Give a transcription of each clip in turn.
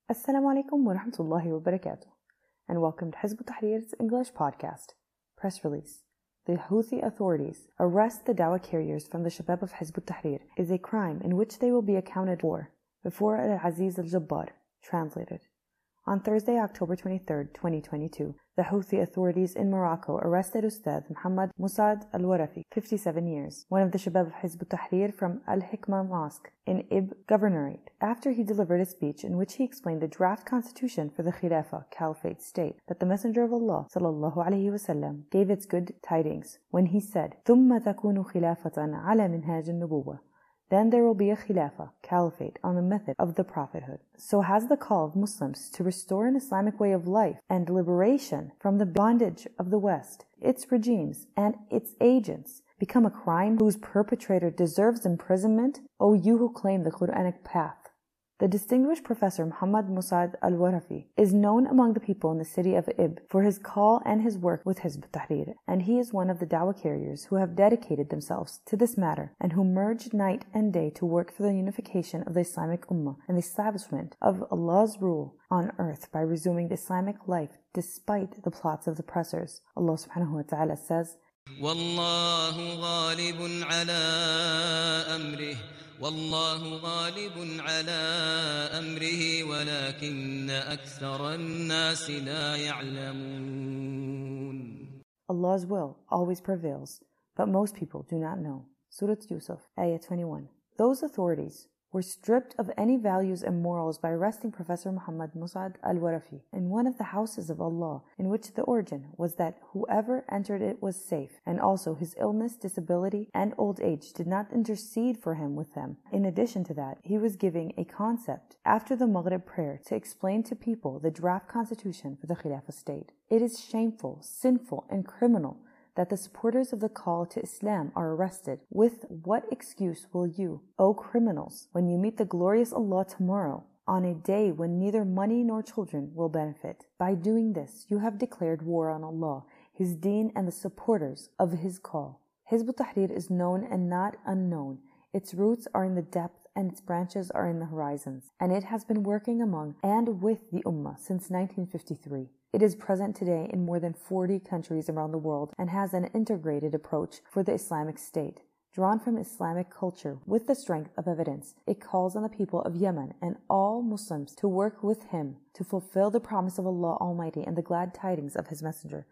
Assalamu alaikum wa rahmatullahi wa barakatuh, and welcome to Hizb ut-Tahrir's English podcast. Press release. The Houthi authorities arrest the Dawah carriers from the Shabab of Hizb ut-Tahrir is a crime in which they will be accounted for before Al-Aziz al-Jabbar, translated. On Thursday, October 23, 2022, the Houthi authorities in Morocco arrested Ustad Muhammad Musad al-Warafi, 57 years, one of the Shabab of Hizb ut-Tahrir from Al-Hikmah Mosque in Ib Governorate, after he delivered a speech in which he explained the draft constitution for the Khilafah Caliphate state that the Messenger of Allah ﷺ gave its good tidings when he said, ثُمَّ تَكُونُ خِلَافَةً عَلَى مِنْهَاجِ النُّبُوَّةِ. Then there will be a Khilafah, Caliphate, on the method of the prophethood. So has the call of Muslims to restore an Islamic way of life and liberation from the bondage of the West, its regimes, and its agents become a crime whose perpetrator deserves imprisonment? O you who claim the Quranic path! The distinguished Professor Muhammad Musad al-Warafi is known among the people in the city of Ib for his call and his work with Hizb ut-Tahrir, and he is one of the Dawah carriers who have dedicated themselves to this matter and who merge night and day to work for the unification of the Islamic Ummah and the establishment of Allah's rule on earth by resuming the Islamic life despite the plots of the oppressors. Allah subhanahu wa ta'ala says, وَاللَّهُ غَالِبٌ عَلَىٰ أَمْرِهِ وَاللَّهُ غَالِبٌ عَلَىٰ أَمْرِهِ وَلَكِنَّ أَكْثَرَ النَّاسِ لَا يَعْلَمُونَ. Allah's will always prevails, but most people do not know. Surah Yusuf, Ayah 21. Those authorities were stripped of any values and morals by arresting Professor Muhammad Musad al-Warafi in one of the houses of Allah, in which the origin was that whoever entered it was safe, and also his illness, disability, and old age did not intercede for him with them. In addition to that, he was giving a concept after the Maghrib prayer to explain to people the draft constitution for the Khilafah state. It is shameful, sinful, and criminal that the supporters of the call to Islam are arrested. With what excuse will you, O criminals, when you meet the glorious Allah tomorrow, on a day when neither money nor children will benefit? By doing this, you have declared war on Allah, His deen, and the supporters of His call. Hizb ut-Tahrir is known and not unknown. Its roots are in the depth and its branches are in the horizons, and it has been working among and with the Ummah since 1953. It is present today in more than 40 countries around the world and has an integrated approach for the Islamic State. Drawn from Islamic culture with the strength of evidence, it calls on the people of Yemen and all Muslims to work with him to fulfill the promise of Allah Almighty and the glad tidings of His Messenger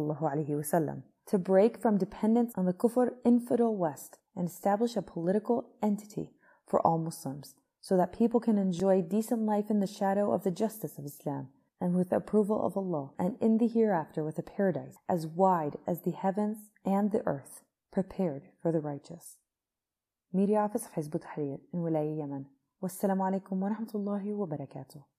ﷺ, to break from dependence on the kufr infidel West and establish a political entity for all Muslims, so that people can enjoy decent life in the shadow of the justice of Islam, and with the approval of Allah, and in the hereafter with a paradise as wide as the heavens and the earth, prepared for the righteous. Media Office of Hizb ut-Tahrir in Wilaya, Yemen. Wassalamu alaikum wa rahmatullahi wa barakatuh.